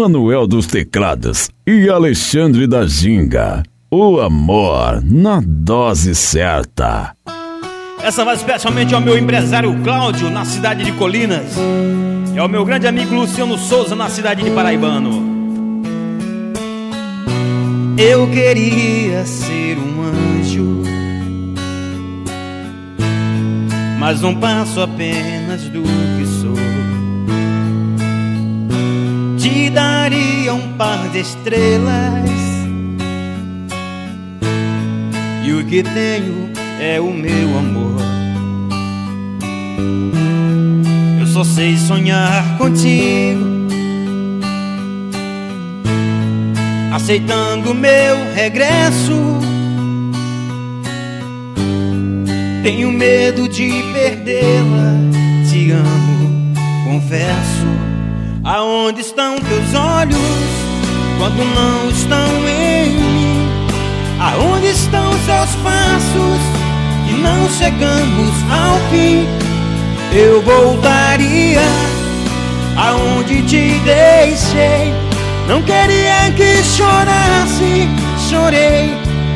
Manuel dos Teclados e Alexandre da Ginga. O amor na dose certa. Essa vai especialmente ao meu empresário Cláudio, na cidade de Colinas, e ao meu grande amigo Luciano Souza, na cidade de Paraibano. Eu queria ser um anjo, mas não passo apenas do que sou. Te daria um par de estrelas, e o que tenho é o meu amor. Eu só sei sonhar contigo, aceitando meu regresso. Tenho medo de perdê-la, te amo, confesso. Aonde estão teus olhos quando não estão em mim? Aonde estão seus passos que não chegamos ao fim? Eu voltaria aonde te deixei. Não queria que chorasse, chorei.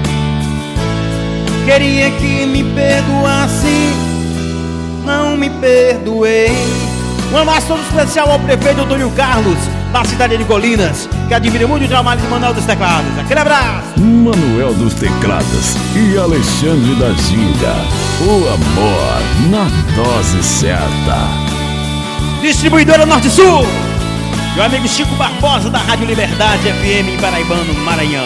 Queria que me perdoasse, não me perdoei. Um abraço todo especial ao prefeito Antônio Carlos, da cidade de Colinas, que admira muito o trabalho de Manuel dos Teclados. Aquele abraço! Manuel dos Teclados e Alexandre da Ginga. O amor na dose certa. Distribuidora Norte Sul. Meu amigo Chico Barbosa, da Rádio Liberdade FM em Paraibano, Maranhão.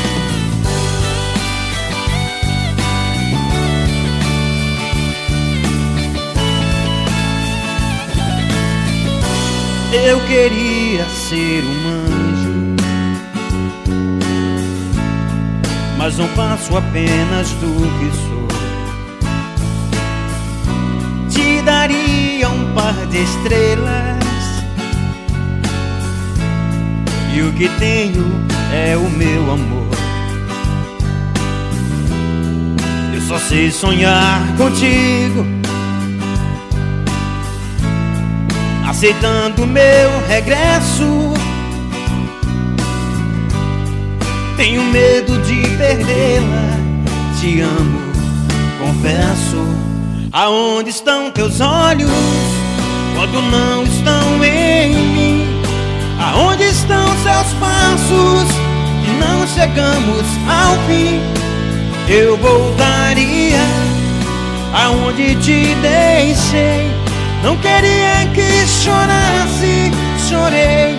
Eu queria ser um anjo, mas não passo apenas do que sou. Te daria um par de estrelas, e o que tenho é o meu amor. Eu só sei sonhar contigo, aceitando meu regresso. Tenho medo de perdê-la, te amo, confesso. Aonde estão teus olhos quando não estão em mim? Aonde estão seus passos que não chegamos ao fim? Eu voltaria aonde te deixei. Não queria que chorasse, chorei.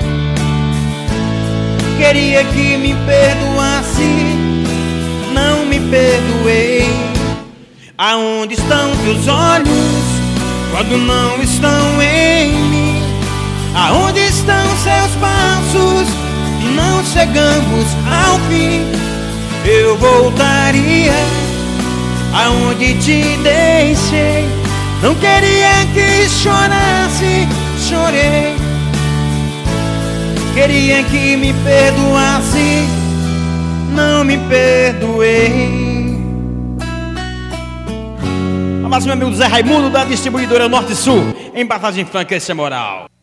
Queria que me perdoasse, não me perdoei. Aonde estão teus olhos quando não estão em mim? Aonde estão seus passos que não chegamos ao fim? Eu voltaria aonde te deixei. Não queria que chorasse, chorei. Queria que me perdoasse, não me perdoei. Um abraço, meu amigo Zé Raimundo, da Distribuidora Norte Sul, em Passagem Franca, esse é moral.